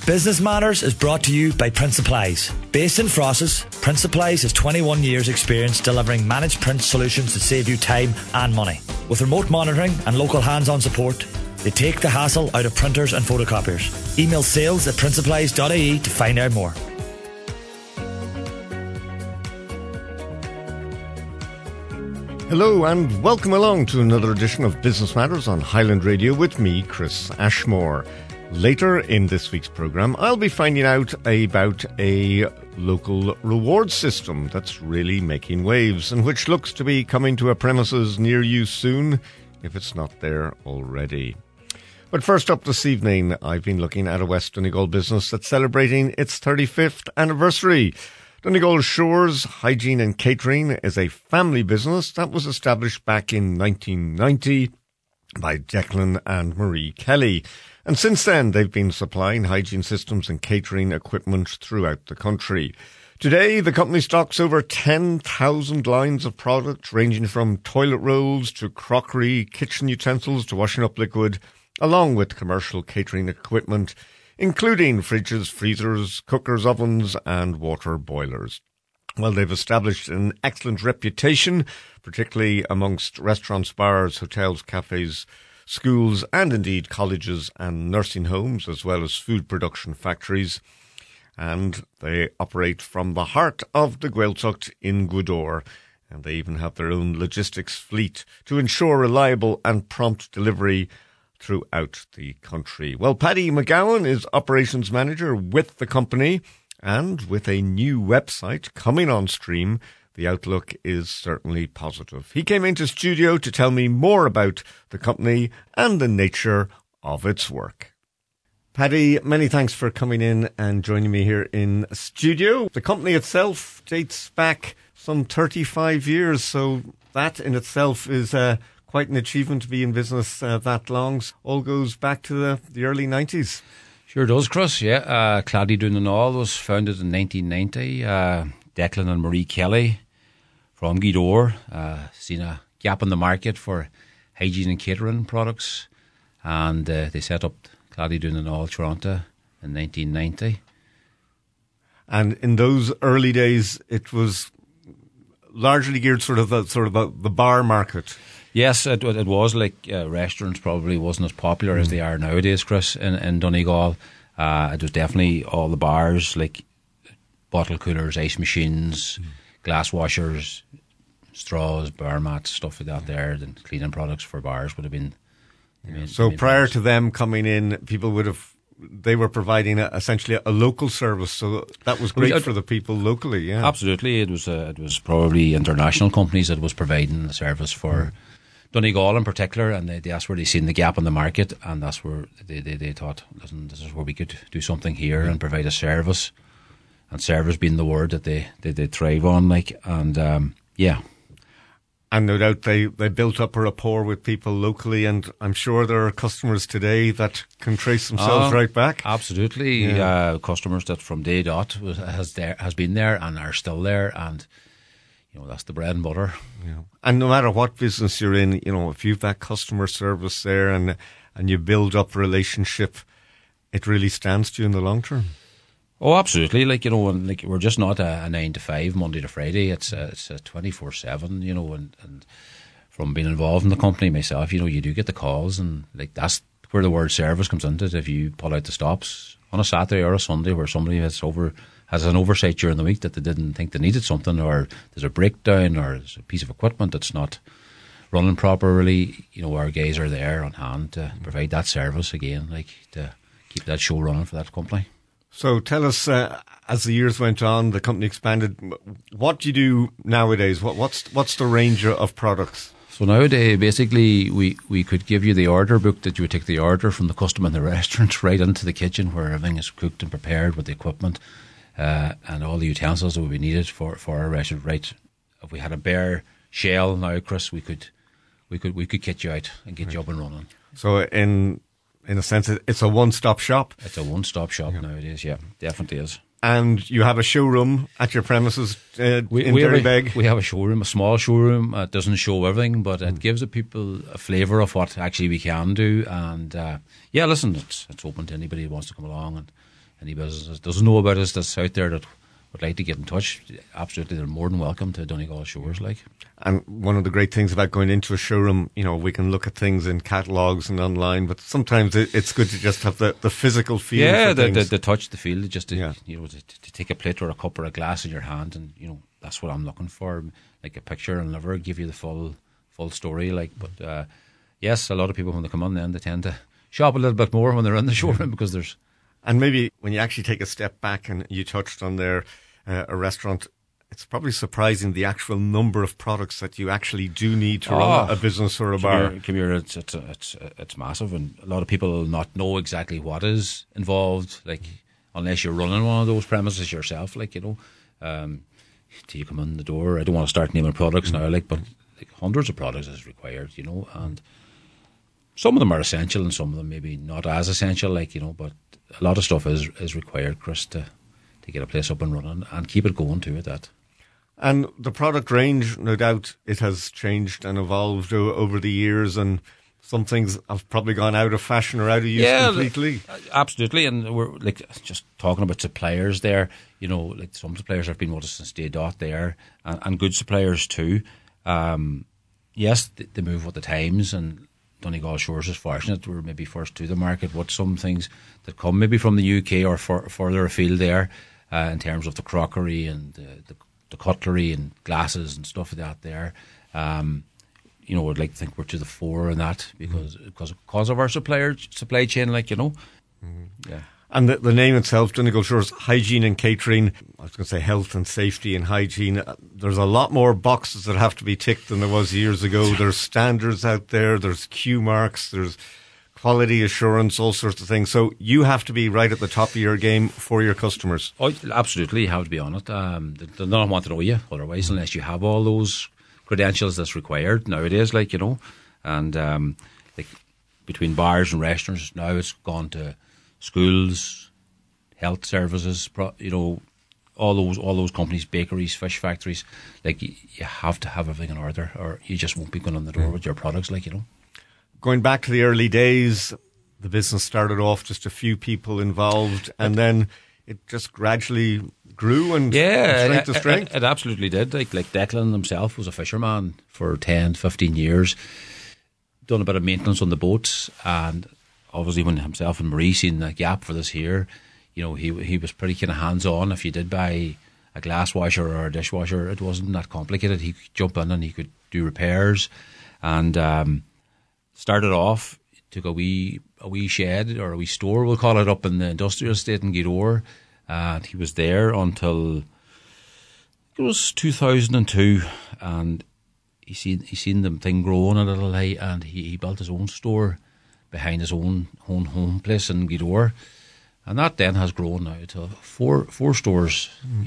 Business Matters is brought to you by Print Supplies. Based in Frosses, Print Supplies has 21 years experience delivering managed print solutions that save you time and money. With remote monitoring and local hands-on support, they take the hassle out of printers and photocopiers. Email sales@printsupplies.ie to find out more. Hello and welcome along to another edition of Business Matters on Highland Radio with me, Chris Ashmore. Later in this week's programme, I'll be finding out about a local reward system that's really making waves and which looks to be coming to a premises near you soon, if it's not there already. But first up this evening, I've been looking at a West Donegal business that's celebrating its 35th anniversary. Donegal Shores Hygiene and Catering is a family business that was established back in 1990 by Declan and Marie Kelly. And since then, they've been supplying hygiene systems and catering equipment throughout the country. Today, the company stocks over 10,000 lines of products ranging from toilet rolls to crockery, kitchen utensils to washing up liquid, along with commercial catering equipment, including fridges, freezers, cookers, ovens and water boilers. Well, they've established an excellent reputation, particularly amongst restaurants, bars, hotels, cafes, schools and indeed colleges and nursing homes, as well as food production factories. And they operate from the heart of the Gaeltacht in Gweedore. And they even have their own logistics fleet to ensure reliable and prompt delivery throughout the country. Well, Paddy McGowan is operations manager with the company, and with a new website coming on stream, the outlook is certainly positive. He came into studio to tell me more about the company and the nature of its work. Paddy, many thanks for coming in and joining me here in studio. The company itself dates back some 35 years, so that in itself is quite an achievement to be in business that long. All goes back to the early 90s. Sure does, Chris, yeah. Claddagh Doon was founded in 1990. Declan and Marie Kelly from Gweedore seen a gap in the market for hygiene and catering products, and they set up Claddagh Doon Toronto in 1990. And in those early days, it was largely geared sort of the bar market. Yes, it was like restaurants probably wasn't as popular as they are nowadays, Chris, in Donegal. It was definitely all the bars, like bottle coolers, ice machines, glass washers, straws, bar mats, stuff like that there. The cleaning products for bars would have been... So prior to them coming in, they were providing essentially a local service, so that was great for the people locally, yeah. Absolutely, it was probably international companies that was providing the service for Donegal in particular, and that's where they seen the gap in the market, and that's where they thought, listen, this is where we could do something here and provide a service, and service being the word that they thrive on, like, and yeah. And no doubt they built up a rapport with people locally, and I'm sure there are customers today that can trace themselves right back. Absolutely, yeah. Customers that from day dot has been there and are still there, and that's the bread and butter. Yeah. And no matter what business you're in, if you've that customer service there and you build up a relationship, it really stands to you in the long term. Oh, absolutely. We're just not a 9 to 5, Monday to Friday. It's a 24/7, and from being involved in the company myself, you do get the calls, and that's where the word service comes into it. If you pull out the stops on a Saturday or a Sunday where somebody has an oversight during the week that they didn't think they needed something, or there's a breakdown, or there's a piece of equipment that's not running properly, our guys are there on hand to provide that service again, to keep that show running for that company. So tell us, as the years went on, the company expanded. What do you do nowadays? What's the range of products? So nowadays, basically, we could give you the order book that you would take the order from the customer in the restaurant right into the kitchen where everything is cooked and prepared with the equipment and all the utensils that would be needed for our restaurant. Right, if we had a bare shell now, Chris, we could kit you out and get you up and running. So in a sense, it's a one-stop shop. It's a one-stop shop nowadays, yeah, definitely is. And you have a showroom at your premises in Derrybeg. We have a showroom, a small showroom. It doesn't show everything, but it gives the people a flavour of what actually we can do. And listen, it's open to anybody who wants to come along any business that doesn't know about us that's out there that would like to get in touch, absolutely, they're more than welcome to Donegal Shores. Like, and one of the great things about going into a showroom, we can look at things in catalogues and online, but sometimes it's good to just have the physical feel. Yeah, for the touch, the feel, just to, to take a plate or a cup or a glass in your hand, and that's what I'm looking for. Like a picture and never give you the full story. Like, but yes, a lot of people when they come on, then they tend to shop a little bit more when they're in the showroom because there's. And maybe when you actually take a step back, and you touched on there a restaurant, it's probably surprising the actual number of products that you actually do need to run a business or a bar. Come here, it's massive, and a lot of people will not know exactly what is involved, like, unless you're running one of those premises yourself, like, till you come in the door. I don't want to start naming products now, like, but like hundreds of products is required, and some of them are essential and some of them maybe not as essential, like, but a lot of stuff is required, Chris, to get a place up and running and keep it going too at that. And the product range, no doubt, it has changed and evolved over the years, and some things have probably gone out of fashion or out of use completely. Absolutely, and we're like just talking about suppliers there. Like some suppliers have been with us since day dot there, and good suppliers too. Yes, they move with the times, and Donegal Shores is fortunate we're maybe first to the market with some things that come maybe from the UK or further afield there, in terms of the crockery and the cutlery and glasses and stuff like that there. I'd like to think we're to the fore in that because of our supply chain, like, Yeah. And the name itself, Donegal Shores, hygiene and catering, I was going to say health and safety and hygiene. There's a lot more boxes that have to be ticked than there was years ago. There's standards out there, there's Q marks, there's quality assurance, all sorts of things. So you have to be right at the top of your game for your customers. Oh, absolutely, you have to be on it. They don't want to know you otherwise unless you have all those credentials that's required nowadays, like, and like between bars and restaurants now, it's gone to schools, health services, all those companies, bakeries, fish factories. Like, you have to have everything in order, or you just won't be going on the door with your products, like, Going back to the early days, the business started off just a few people involved, and then it just gradually grew and strength to strength. It absolutely did. Like Declan himself was a fisherman for 10, 15 years, done a bit of maintenance on the boats, and obviously when himself and Marie seen the gap for this here, he was pretty kind of hands-on. If you did buy a glass washer or a dishwasher, it wasn't that complicated. He could jump in and he could do repairs, and started off, took a wee shed or a wee store, we'll call it, up in the industrial estate in Gweedore, and he was there until it was 2002, and he seen the thing growing a little, and he built his own store behind his own home place in Gweedore, and that then has grown now to four stores,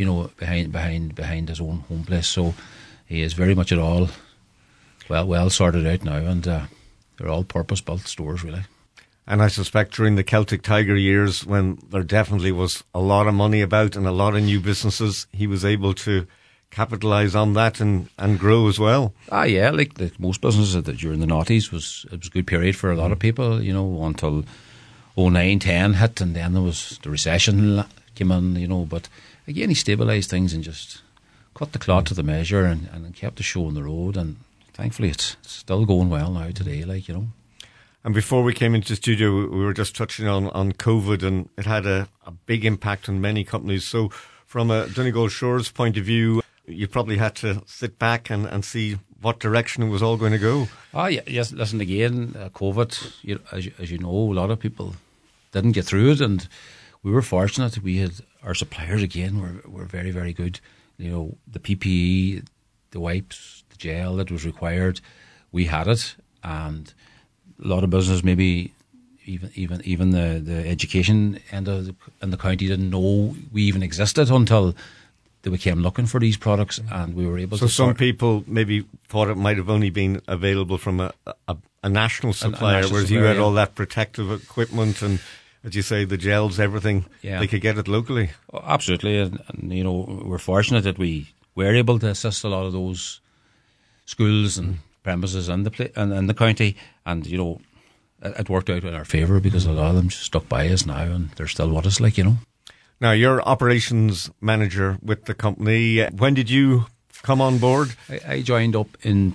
behind his own home place. So he is very much at all well sorted out now, and they're all purpose-built stores, really. And I suspect during the Celtic Tiger years, when there definitely was a lot of money about and a lot of new businesses, he was able to capitalise on that and grow as well. Yeah, like most businesses during the noughties, it was a good period for a lot of people, until 2009-10 hit, and then there was the recession came in, but again he stabilised things and just cut the cloth to the measure and kept the show on the road, and thankfully it's still going well now today, like, And before we came into the studio, we were just touching on COVID, and it had a big impact on many companies. So from a Donegal Shores point of view, you probably had to sit back and see what direction it was all going to go. Oh, yeah, yes. Listen, again, COVID, as you know, a lot of people didn't get through it, and we were fortunate. We had our suppliers, again, were very, very good. The PPE, the wipes, the gel that was required, we had it, and a lot of business, maybe even the education end of the county didn't know we even existed until they became looking for these products, and we were able to. So some people maybe thought it might have only been available from a national supplier, whereas you had all that protective equipment and, as you say, the gels, everything. Yeah. They could get it locally. Oh, absolutely, and we're fortunate that we were able to assist a lot of those schools and premises in the county, and it worked out in our favour because a lot of them stuck by us now, and they're still with us, like. Now, you're operations manager with the company. When did you come on board? I joined up in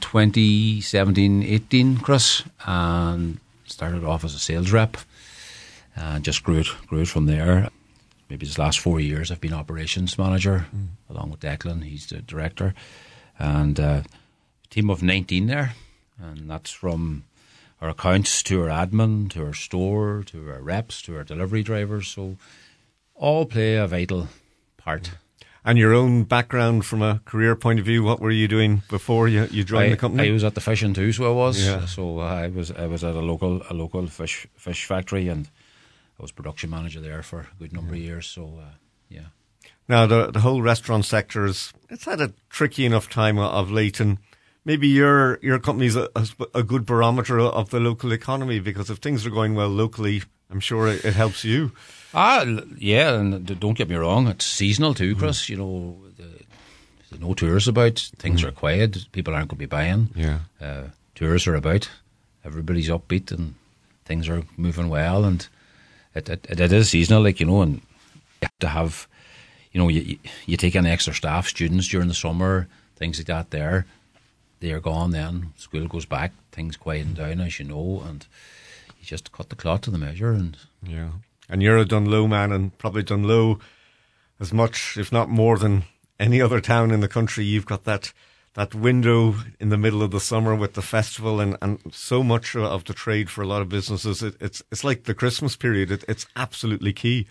2017-18, Chris, and started off as a sales rep and just grew it from there. Maybe this last 4 years I've been operations manager along with Declan. He's the director, and a team of 19 there, and that's from our accounts to our admin to our store to our reps to our delivery drivers, so all play a vital part. And your own background from a career point of view, what were you doing before you joined the company? I was at the fishing too, so I was. Yeah. So I was at a local fish factory, and I was production manager there for a good number of years. So yeah. Now the whole restaurant sector it's had a tricky enough time of late, and maybe your company's a good barometer of the local economy, because if things are going well locally, I'm sure it helps you. Yeah, and don't get me wrong, it's seasonal too, Chris. You know, there's no tourists about, things are quiet, people aren't going to be buying. Yeah. Tourists are about, everybody's upbeat and things are moving well, and it is seasonal, like, you know, and you have to have, you know, you take in extra staff, students during the summer, things like that there. They are gone then, school goes back, things quieten down, as you know, and you just cut the cloth to the measure. And yeah. And you're a Dunloe man, and probably Dunloe as much, if not more than any other town in the country. You've got that window in the middle of the summer with the festival, and so much of the trade for a lot of businesses. It's like the Christmas period. It's absolutely key.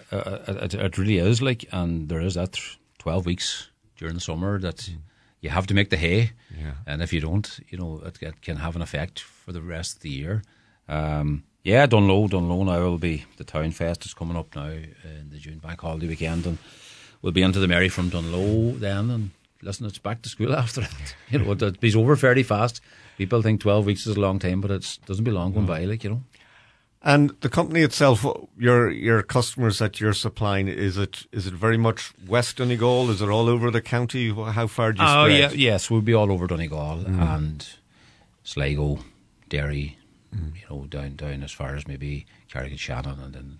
It really is, like, and there is that 12 weeks during the summer that you have to make the hay, and if you don't, you know, it can have an effect for the rest of the year. Dunloe now will be the Town Fest is coming up now in the June bank holiday weekend, and we'll be into the Merry from Dunloe then, and listen, it's back to school after that. You know, it be over fairly fast. People think 12 weeks is a long time, but it doesn't be long going by, like, you know. And the company itself, your customers that you're supplying, is it very much West Donegal? Is it all over the county? How far do you spread? Yes, we'll be all over Donegal and Sligo, Derry, you know, down as far as maybe Carrick-Shannon, and then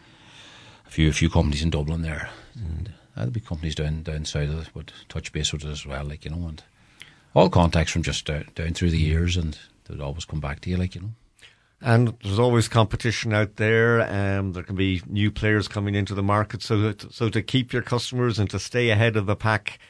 a few companies in Dublin there. And there'll be companies down south that would touch base with it as well, like, you know, and all contacts from just down through the years, and they'd always come back to you, like, you know. And there's always competition out there. There can be new players coming into the market. So to keep your customers and to stay ahead of the pack,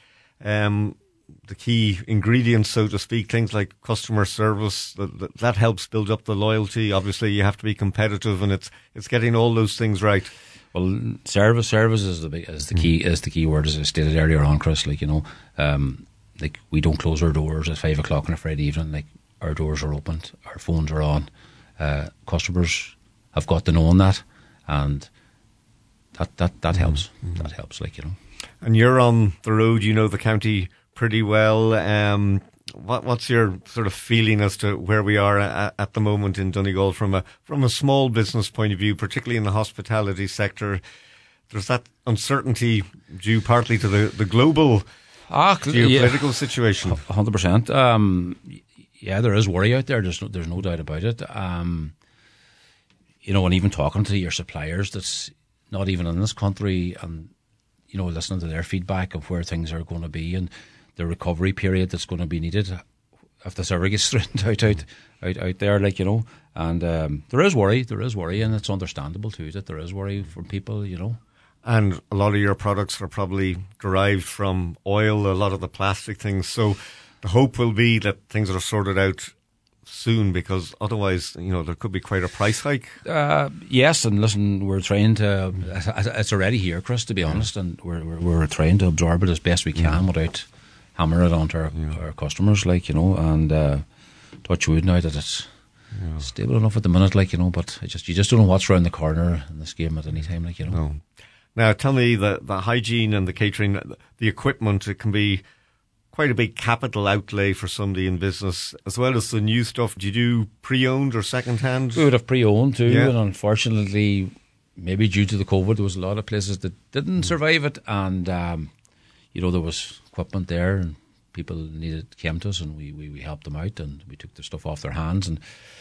the key ingredients, so to speak, things like customer service, that helps build up the loyalty. Obviously, you have to be competitive, and it's getting all those things right. Well, service is the key word, as I stated earlier on, Chris. Like, you know, like, we don't close our doors at 5 o'clock on a Friday evening. Like, our doors are opened, our phones are on. Customers have got to know that, and that helps. That helps, like, you know. And you're on the road, you know the county pretty well. What's your sort of feeling as to where we are at the moment in Donegal from a small business point of view, particularly in the hospitality sector? There's that uncertainty due partly to the global geopolitical situation. 100%. Yeah, there is worry out there. There's no doubt about it. You know, and even talking to your suppliers that's not even in this country, and, you know, listening to their feedback of where things are going to be and the recovery period that's going to be needed if this ever gets straightened out there, like, you know. And there is worry, and it's understandable too that there is worry from people, you know. And a lot of your products are probably derived from oil, a lot of the plastic things. So the hope will be that things are sorted out soon, because otherwise, you know, there could be quite a price hike. Yes, and listen, we're trying to. It's already here, Chris, to be honest, and we're trying to absorb it as best we can without hammering it onto our customers, like, you know. And touch wood now that it's stable enough at the minute, like, you know. But you just don't know what's around the corner in this game at any time, like, you know. No. Now, tell me, the hygiene and the catering, the equipment, it can be quite a big capital outlay for somebody in business, as well as the new stuff. Do you do pre-owned or second-hand? We would have pre-owned too, and unfortunately, maybe due to the COVID, there was a lot of places that didn't survive it, and you know, there was equipment there, and people came to us, and we helped them out, and we took the stuff off their hands, and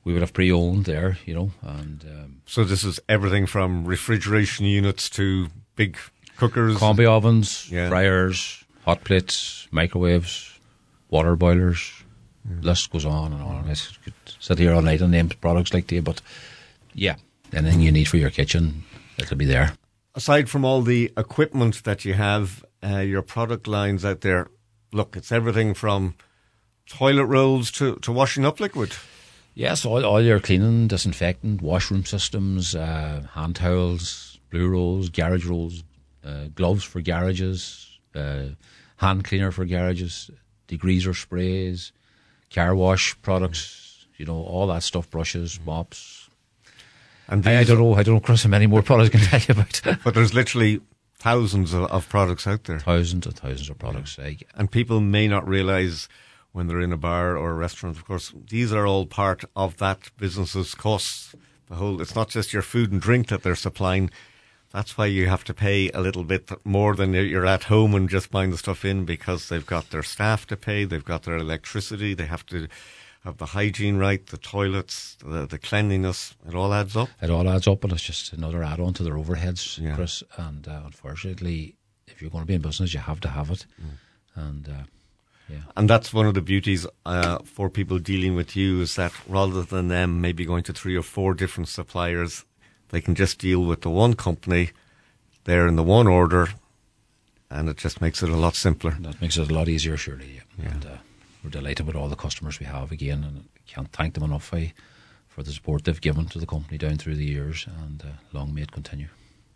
we would have pre-owned there, you know. And so this is everything from refrigeration units to big cookers, combi ovens, Yeah. fryers, hot plates, microwaves, water boilers. List goes on and on. I could sit here all night and name products like that, but yeah, anything you need for your kitchen, it'll be there. Aside from all the equipment that you have, your product lines out there, look, it's everything from toilet rolls to washing up liquid. Yes, all your cleaning, disinfectant, washroom systems, hand towels, blue rolls, garage rolls, gloves for garages, hand cleaner for garages, degreaser sprays, car wash products, you know, all that stuff, brushes, mops. And I don't know, Chris, how many more products I can tell you about. But there's literally thousands of products out there. Thousands and thousands of products. And people may not realise when they're in a bar or a restaurant, of course, these are all part of that business's costs. It's not just your food and drink that they're supplying. That's why you have to pay a little bit more than you're at home and just buying the stuff in, because they've got their staff to pay, they've got their electricity, they have to have the hygiene right, the toilets, the cleanliness. It all adds up. It all adds up, and it's just another add-on to their overheads, Yeah. Chris. And unfortunately, if you're going to be in business, you have to have it. And yeah. And that's one of the beauties for people dealing with you, is that rather than them maybe going to 3 or 4 different suppliers, they can just deal with the one company. They're in the one order, and it just makes it a lot simpler. That makes it a lot easier, surely. Yeah. And we're delighted with all the customers we have again, and I can't thank them enough for the support they've given to the company down through the years, and long may it continue.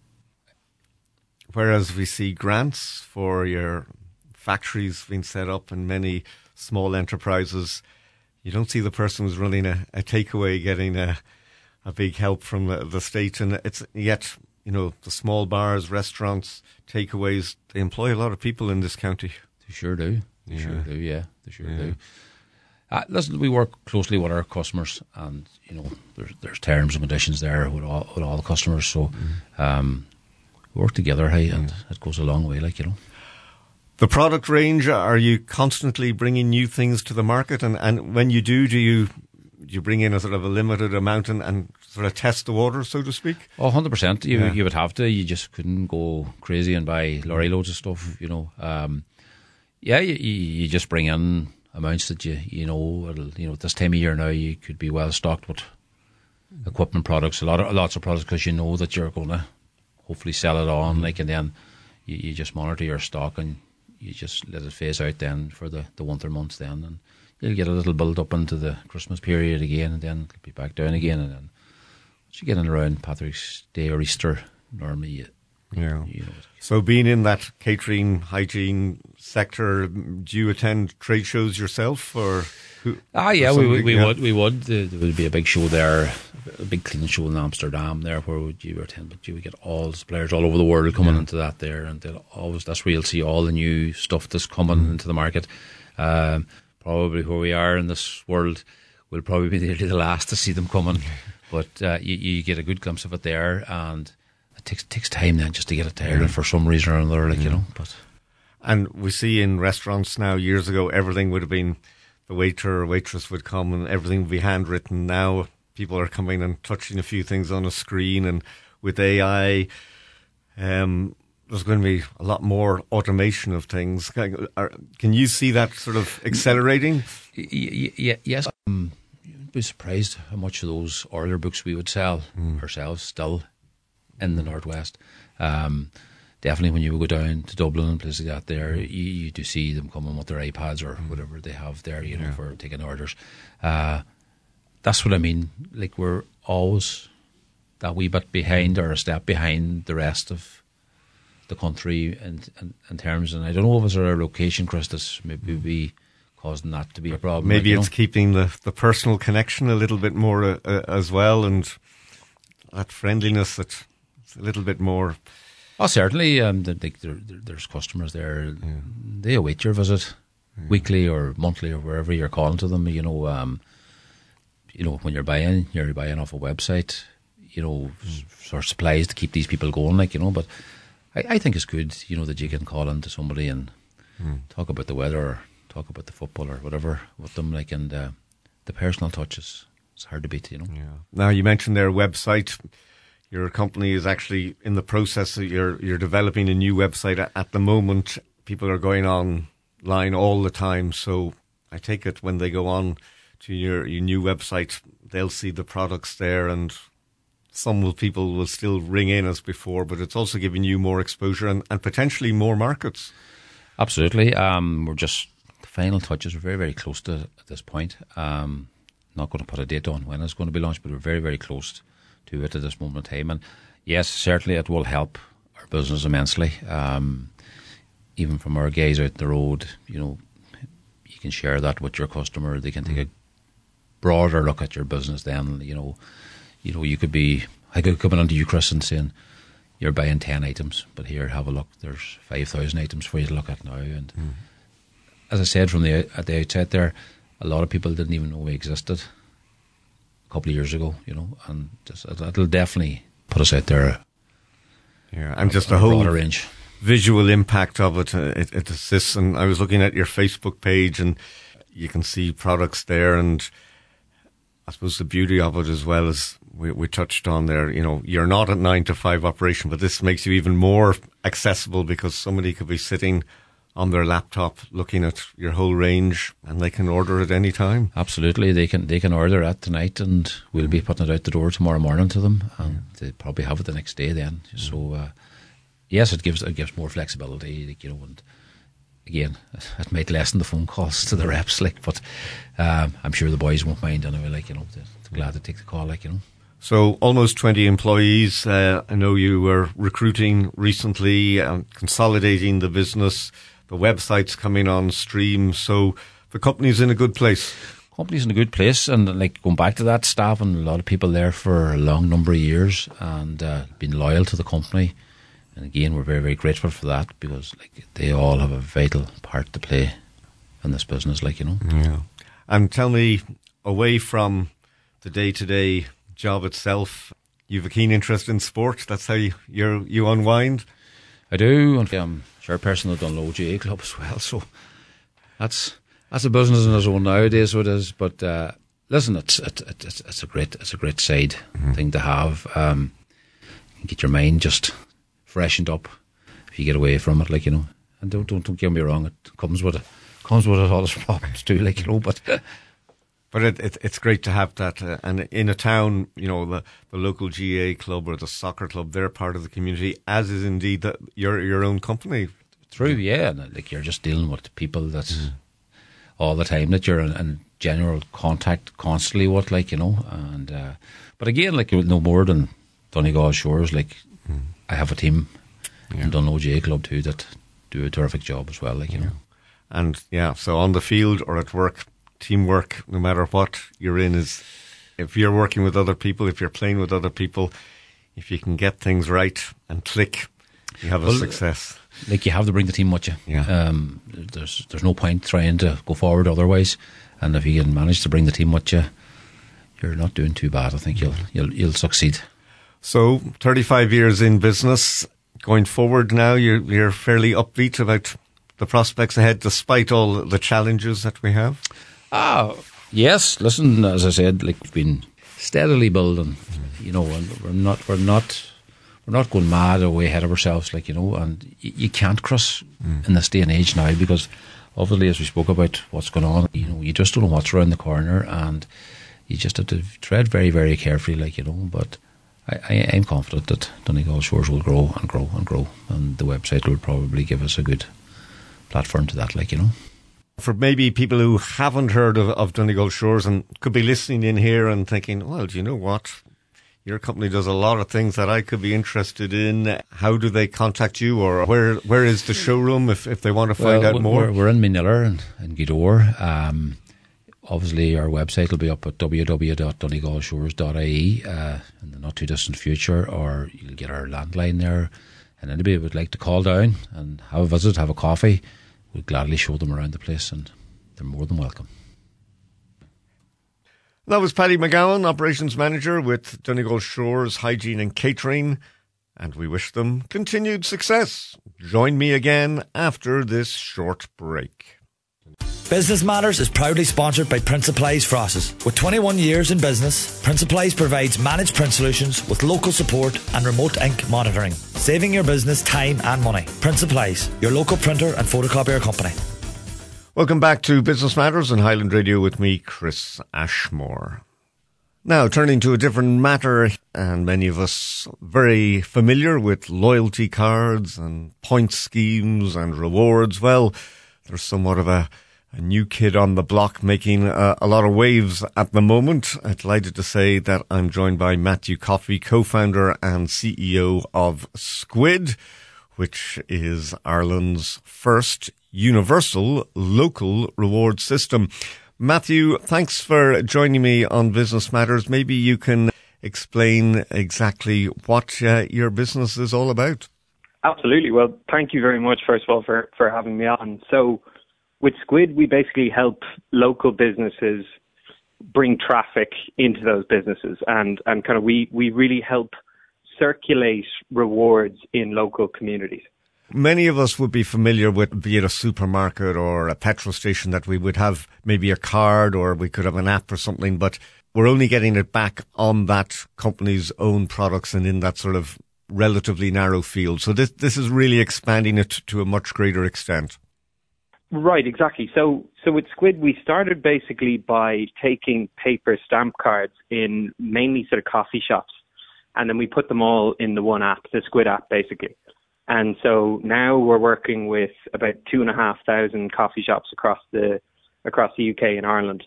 Whereas we see grants for your factories being set up in many small enterprises, you don't see the person who's running a takeaway getting a big help from the state. And it's yet, you know, the small bars, restaurants, takeaways, they employ a lot of people in this county. They sure do. They Yeah. sure do, yeah. They sure Yeah. do. Listen, we work closely with our customers, and, you know, there's terms and conditions there with all the customers. So we work together, hey, and it goes a long way, like, you know. The product range, are you constantly bringing new things to the market? And when you do you bring in a sort of a limited amount and sort of test the water, so to speak? Oh, 100%. You would have to. You just couldn't go crazy and buy lorry loads of stuff, you know. You just bring in amounts that you know, at this time of year now, you could be well stocked with equipment products, lots of products, because you know that you're going to hopefully sell it on, like, and then you just monitor your stock and you just let it phase out then for the winter months then, and you'll get a little build up into the Christmas period again, and then it'll be back down again, and then once you get in around Patrick's Day or Easter, normally you know. So being in that catering, hygiene sector, do you attend trade shows yourself, or? We would. There would be a big show there, a big cleaning show in Amsterdam there, where you would attend, but you would get all suppliers all over the world coming into that there, and that's where you'll see all the new stuff that's coming into the market. Probably where we are in this world, we'll probably be nearly the last to see them coming, but you get a good glimpse of it there, and it takes time then just to get it there, and for some reason or another, like, you know. But and we see in restaurants now, years ago, everything would have been, the waiter or waitress would come and everything would be handwritten. Now people are coming and touching a few things on a screen, and with AI, there's going to be a lot more automation of things. Can you see that sort of accelerating? Yes. You'd be surprised how much of those order books we would sell ourselves still in the Northwest. Definitely when you go down to Dublin and places like that there, you do see them coming with their iPads or whatever they have there, you know, for taking orders. That's what I mean. Like, we're always that wee bit behind, or a step behind the rest of the country in terms, and I don't know if it's our location, Chris, that's maybe be causing that to be a problem. Maybe it's keeping the personal connection a little bit more as well, and that friendliness that's a little bit more. Oh, certainly. There's customers there. They await your visit weekly or monthly or wherever you're calling to them. You know, when you're buying off a website. You know, for supplies to keep these people going, like, you know. But I think it's good, you know, that you can call into somebody and talk about the weather, or talk about the football or whatever with them, like, and the personal touch is it's hard to beat, you know. Yeah. Now, you mentioned their website. Your company is actually in the process of you're developing a new website at the moment. People are going online all the time, so I take it when they go on to your new website, they'll see the products there, and people will still ring in as before, but it's also giving you more exposure and potentially more markets. Absolutely. We're just, the final touches are very, very close to at this point. Not going to put a date on when it's going to be launched, but we're very, very close to it at this moment in time. And yes, certainly it will help our business immensely. Even from our guys out the road, you know, you can share that with your customer. They can take a broader look at your business then. You know, you could be, I could come in onto you, Chris, and saying, you're buying 10 items, but here, have a look. There's 5,000 items for you to look at now. And as I said at the outset there, a lot of people didn't even know we existed a couple of years ago, you know, and it'll definitely put us out there. Yeah, and just a whole broader range. Visual impact of it, it assists. And I was looking at your Facebook page, and you can see products there, and I suppose the beauty of it, as well as we touched on there, you know, you're not a 9 to 5 operation, but this makes you even more accessible because somebody could be sitting on their laptop looking at your whole range, and they can order at any time. Absolutely, they can order it tonight, and we'll be putting it out the door tomorrow morning to them, and they probably have it the next day then. So yes, it gives more flexibility, like, you know, and again, it might lessen the phone calls to the reps, like, but I'm sure the boys won't mind anyway, like, you know, they're glad to take the call, like, you know. So almost 20 employees. I know you were recruiting recently, consolidating the business. The website's coming on stream, so the company's in a good place. Company's in a good place, and like going back to that, staff and a lot of people there for a long number of years, and been loyal to the company. And again, we're very, very grateful for that, because like they all have a vital part to play in this business, like, you know. Yeah. And tell me, away from the day-to-day job itself, you've a keen interest in sport. That's how you unwind. I do, and I'm chairperson of the Dunloe GA Club as well. So that's a business in its own nowadays. So it is. But listen, it's a great side thing to have. You can get your mind just freshened up if you get away from it, like, you know. And don't get me wrong, it comes with all its problems too, like, you know. But it's great to have that, and in a town, you know, the local GA club or the soccer club, they're part of the community, as is indeed your own company. True, yeah, and like you're just dealing with people that's all the time that you're in general contact constantly with, like, you know. And but again, like, no more than Donegal Shores, like I have a team in Dunloe GA Club too that do a terrific job as well, like, you know. And yeah, so on the field or at work, teamwork, no matter what you're in, is if you're working with other people, if you're playing with other people, if you can get things right and click, you have a success. Like, you have to bring the team with you. Yeah. There's no point trying to go forward otherwise, and if you can manage to bring the team with you, you're not doing too bad. I think you'll succeed. So 35 years in business, going forward now, you're fairly upbeat about the prospects ahead, despite all the challenges that we have. Yes. Listen, as I said, like, we've been steadily building, you know, and we're not going mad or way ahead of ourselves, like, you know. And you can't cross in this day and age now, because obviously, as we spoke about what's going on, you know, you just don't know what's around the corner, and you just have to tread very, very carefully, like, you know. But I'm confident that Donegal Shores will grow and grow and grow, and the website will probably give us a good platform to that, like, you know. For maybe people who haven't heard of Donegal Shores and could be listening in here and thinking, well, do you know what? Your company does a lot of things that I could be interested in. How do they contact you, or where is the showroom if they want to find out more? We're in Miniller and Gweedore. Obviously, our website will be up at www.donegalshores.ie in the not too distant future, or you'll get our landline there. And anybody who would like to call down and have a visit, have a coffee, we'll gladly show them around the place, and they're more than welcome. That was Paddy McGowan, Operations Manager with Donegal Shores Hygiene and Catering, and we wish them continued success. Join me again after this short break. Business Matters is proudly sponsored by Principalise Frosses. With 21 years in business, Principalise provides managed print solutions with local support and remote ink monitoring, saving your business time and money. Principalise, your local printer and photocopier company. Welcome back to Business Matters on Highland Radio with me, Chris Ashmore. Now, turning to a different matter, and many of us very familiar with loyalty cards and point schemes and rewards. Well, there's somewhat of a new kid on the block making a lot of waves at the moment. I'm delighted to say that I'm joined by Matthew Coffey, co-founder and CEO of Squid, which is Ireland's first universal local reward system. Matthew, thanks for joining me on Business Matters. Maybe you can explain exactly what your business is all about. Absolutely. Well, thank you very much, first of all, for having me on. So with Squid, we basically help local businesses bring traffic into those businesses, and kind of we really help circulate rewards in local communities. Many of us would be familiar with, be it a supermarket or a petrol station, that we would have maybe a card or we could have an app or something, but we're only getting it back on that company's own products and in that sort of relatively narrow field. So this is really expanding it to a much greater extent. Right, exactly. So with Squid, we started basically by taking paper stamp cards in mainly sort of coffee shops, and then we put them all in the one app, the Squid app, basically. And so now we're working with about 2,500 coffee shops across the UK and Ireland.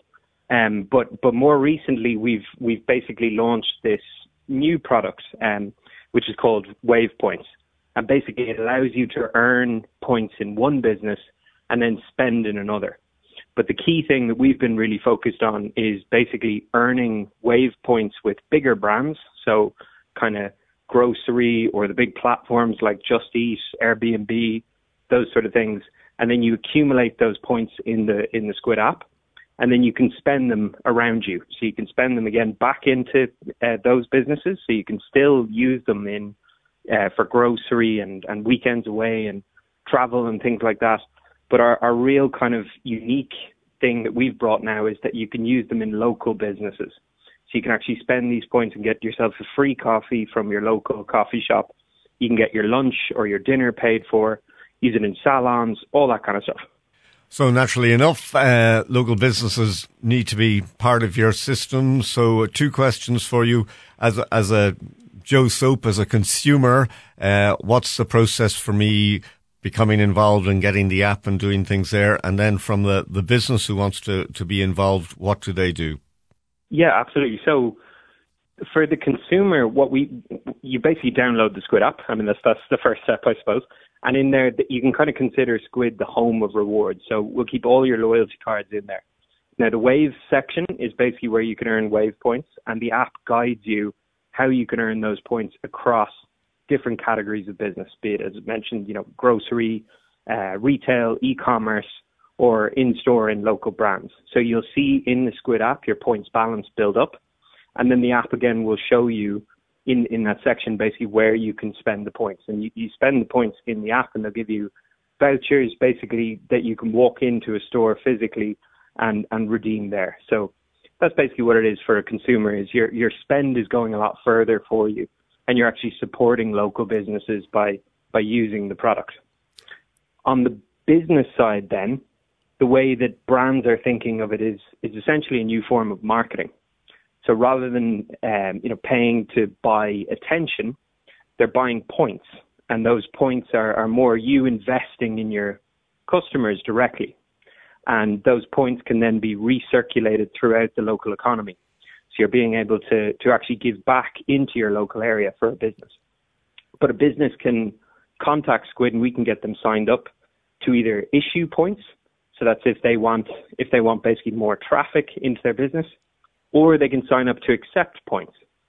But more recently, we've basically launched this new product, which is called Wave Points, and basically it allows you to earn points in one business and then spend in another. But the key thing that we've been really focused on is basically earning Wave Points with bigger brands, so kind of grocery or the big platforms like Just Eat, Airbnb, those sort of things, and then you accumulate those points in the Squid app, and then you can spend them around you. So you can spend them again back into those businesses, so you can still use them in for grocery and weekends away and travel and things like that. But our real kind of unique thing that we've brought now is that you can use them in local businesses. So you can actually spend these points and get yourself a free coffee from your local coffee shop. You can get your lunch or your dinner paid for, use it in salons, all that kind of stuff. So naturally enough, local businesses need to be part of your system. So two questions for you. As a Joe Soap, as a consumer, what's the process for me becoming involved and getting the app and doing things there? And then from the business who wants to be involved, what do they do? Yeah, absolutely. So for the consumer, you basically download the Squid app. I mean, that's the first step, I suppose. And in there, you can kind of consider Squid the home of rewards. So we'll keep all your loyalty cards in there. Now, the Wave section is basically where you can earn Wave points, and the app guides you how you can earn those points across different categories of business, be it, as mentioned, grocery, retail, e-commerce, or in-store and local brands. So you'll see in the Squid app your points balance build up, and then the app again will show you in that section basically where you can spend the points. And you spend the points in the app, and they'll give you vouchers basically that you can walk into a store physically and redeem there. So that's basically what it is for a consumer, is your spend is going a lot further for you, and you're actually supporting local businesses by using the product. On the business side then, the way that brands are thinking of it is essentially a new form of marketing. So rather than paying to buy attention, they're buying points, and those points are more you investing in your customers directly, and those points can then be recirculated throughout the local economy. So you're being able to actually give back into your local area for a business. But a business can contact Squid, and we can get them signed up to either issue points. So that's if they want basically more traffic into their business, or they can sign up to accept points.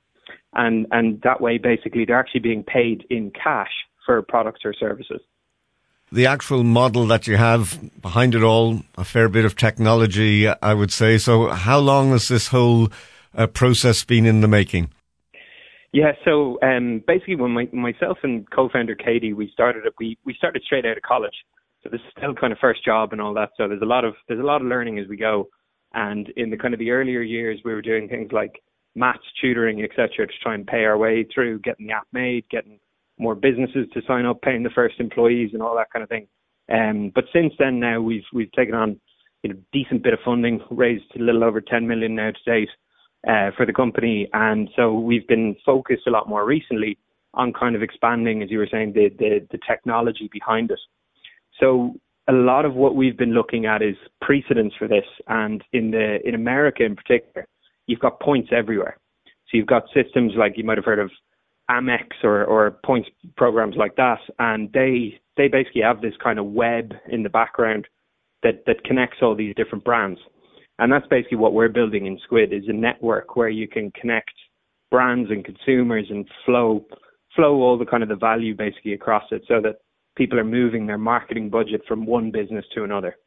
And that way, basically, they're actually being paid in cash for products or services. The actual model that you have behind it all, a fair bit of technology, I would say. So how long has this whole process been in the making? Yeah, so basically when myself and co-founder Katie, we started straight out of college. So this is still kind of first job and all that. So there's a lot of learning as we go. And in the kind of the earlier years, we were doing things like maths tutoring, etc., to try and pay our way through getting the app made, getting more businesses to sign up, paying the first employees, and all that kind of thing. But since then, now we've taken on a decent bit of funding, raised a little over 10 million now to date for the company, and so we've been focused a lot more recently on kind of expanding, as you were saying, the technology behind it. So a lot of what we've been looking at is precedents for this, and in America in particular, you've got points everywhere. So you've got systems like, you might have heard of Amex or points programs like that, and they basically have this kind of web in the background that connects all these different brands. And that's basically what we're building in Squid, is a network where you can connect brands and consumers and flow all the kind of the value basically across it, so that people are moving their marketing budget from one business to another.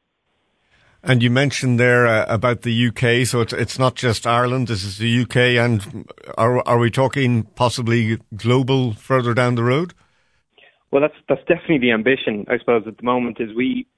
And you mentioned there about the UK, so it's not just Ireland, this is the UK, and are we talking possibly global further down the road? Well, that's definitely the ambition, I suppose, at the moment, is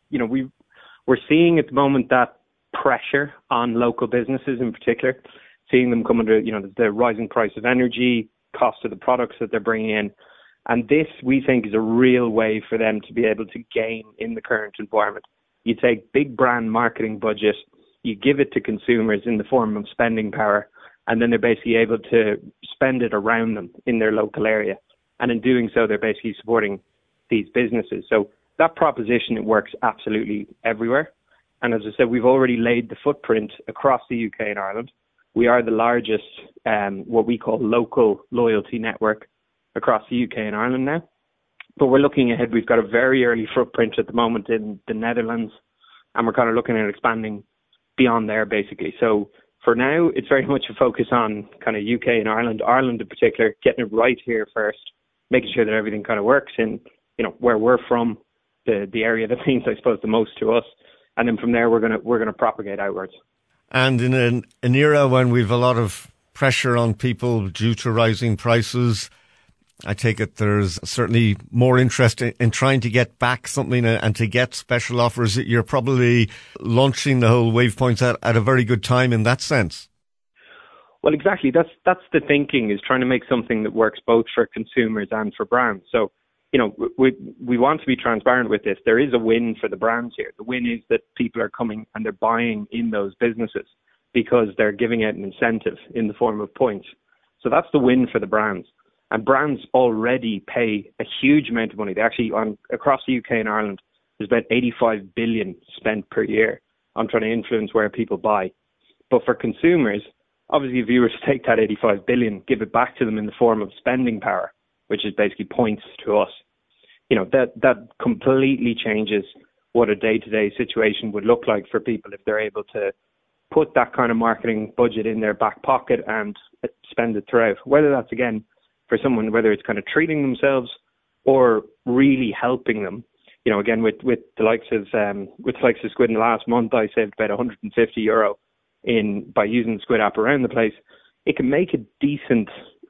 we're seeing at the moment that pressure on local businesses in particular, seeing them come under, the rising price of energy, cost of the products that they're bringing in. And this, we think, is a real way for them to be able to gain in the current environment. You take big brand marketing budget, you give it to consumers in the form of spending power, and then they're basically able to spend it around them in their local area. And in doing so, they're basically supporting these businesses. So that proposition, it works absolutely everywhere. And as I said, we've already laid the footprint across the UK and Ireland. We are the largest, what we call local loyalty network across the UK and Ireland now. But we're looking ahead. We've got a very early footprint at the moment in the Netherlands, and we're kind of looking at expanding beyond there, basically. So for now, it's very much a focus on kind of UK and Ireland in particular, getting it right here first, making sure that everything kind of works in, where we're from, the area that means, I suppose, the most to us. And then from there, we're gonna propagate outwards. And in an era when we've a lot of pressure on people due to rising prices, I take it there's certainly more interest in trying to get back something and to get special offers. You're probably launching the whole WavePoints at a very good time in that sense. Well, exactly. That's the thinking, is trying to make something that works both for consumers and for brands. So, we want to be transparent with this. There is a win for the brands here. The win is that people are coming and they're buying in those businesses because they're giving out an incentive in the form of points. So that's the win for the brands. And brands already pay a huge amount of money. They actually, across the UK and Ireland, there's about 85 billion spent per year on trying to influence where people buy. But for consumers, obviously, if you were to take that 85 billion, give it back to them in the form of spending power, which is basically points to us, that completely changes what a day-to-day situation would look like for people if they're able to put that kind of marketing budget in their back pocket and spend it throughout. Whether that's, again, for someone, whether it's kind of treating themselves or really helping them. Again, with the likes of Squid in the last month, I saved about €150 by using the Squid app around the place. It can make a decent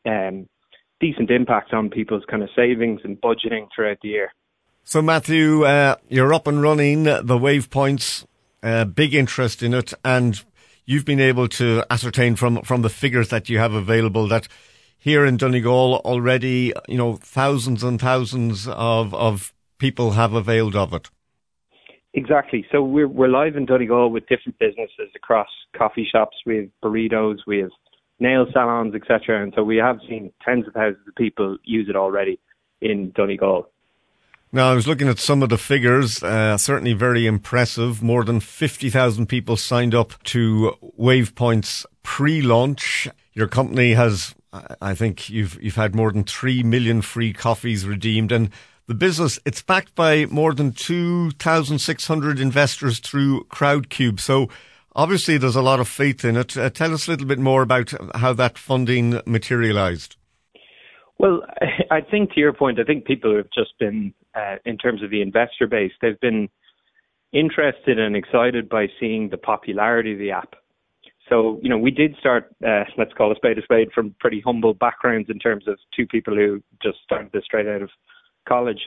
impact on people's kind of savings and budgeting throughout the year. So Matthew, you're up and running, the WavePoints, big interest in it, and you've been able to ascertain from the figures that you have available that here in Donegal already, thousands and thousands of people have availed of it. Exactly. So we're live in Donegal with different businesses across coffee shops. We have burritos, we have nail salons, etc. And so we have seen tens of thousands of people use it already in Donegal. Now, I was looking at some of the figures, certainly very impressive. More than 50,000 people signed up to WavePoints pre-launch. Your company has, I think you've had more than 3 million free coffees redeemed, and the business, it's backed by more than 2,600 investors through Crowdcube. So obviously there's a lot of faith in it. Tell us a little bit more about how that funding materialized. Well, I think to your point, I think people have just been, in terms of the investor base, they've been interested and excited by seeing the popularity of the app. So, we did start, let's call a spade, from pretty humble backgrounds in terms of two people who just started this straight out of college.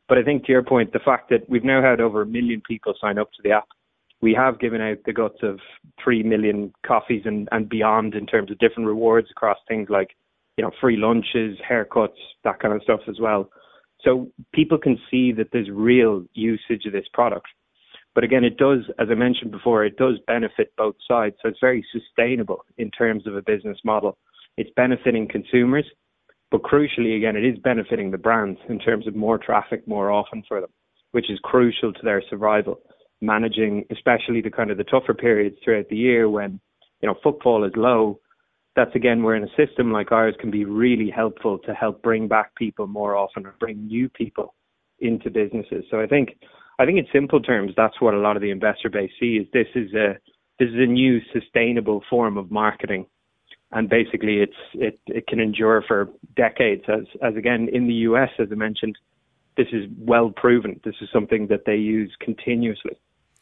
But I think to your point, the fact that we've now had over 1 million people sign up to the app, we have given out the guts of 3 million coffees and beyond in terms of different rewards across things like, free lunches, haircuts, that kind of stuff as well. So people can see that there's real usage of this product. But again, it does, as I mentioned before, it does benefit both sides. So it's very sustainable in terms of a business model. It's benefiting consumers, but crucially, again, it is benefiting the brands in terms of more traffic more often for them, which is crucial to their survival. Managing, especially the tougher periods throughout the year when, footfall is low, that's again where in a system like ours can be really helpful to help bring back people more often or bring new people into businesses. So I think in simple terms, that's what a lot of the investor base see is this is a new sustainable form of marketing. And basically it can endure for decades as again in the US, as I mentioned, this is well proven. This is something that they use continuously.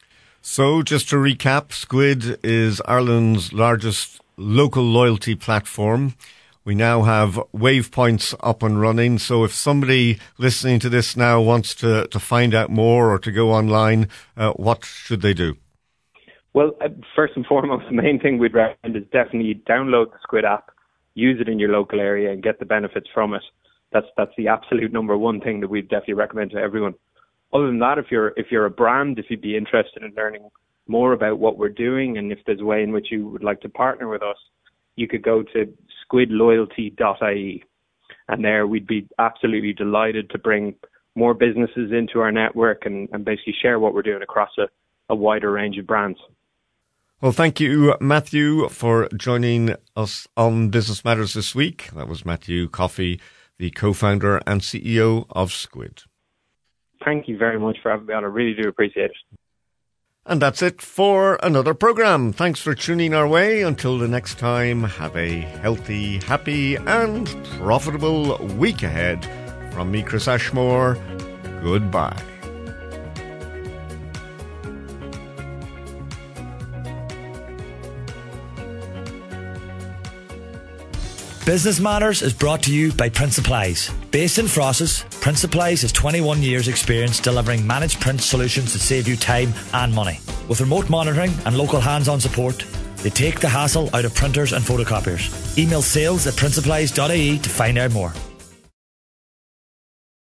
So just to recap, Squid is Ireland's largest local loyalty platform. We now have Wavepoints up and running. So if somebody listening to this now wants to find out more or to go online, what should they do? Well, first and foremost, the main thing we'd recommend is definitely download the Squid app, use it in your local area and get the benefits from it. That's the absolute number one thing that we'd definitely recommend to everyone. Other than that, if you're a brand, if you'd be interested in learning more about what we're doing and if there's a way in which you would like to partner with us, you could go to squidloyalty.ie. And there we'd be absolutely delighted to bring more businesses into our network and basically share what we're doing across a wider range of brands. Well, thank you, Matthew, for joining us on Business Matters this week. That was Matthew Coffey, the co-founder and CEO of Squid. Thank you very much for having me on. I really do appreciate it. And that's it for another program. Thanks for tuning our way. Until the next time, have a healthy, happy and profitable week ahead. From me, Chris Ashmore, goodbye. Business Matters is brought to you by Print Supplies. Based in Frosses, Print Supplies has 21 years experience delivering managed print solutions that save you time and money. With remote monitoring and local hands-on support, they take the hassle out of printers and photocopiers. Email sales@printsupplies.ie to find out more.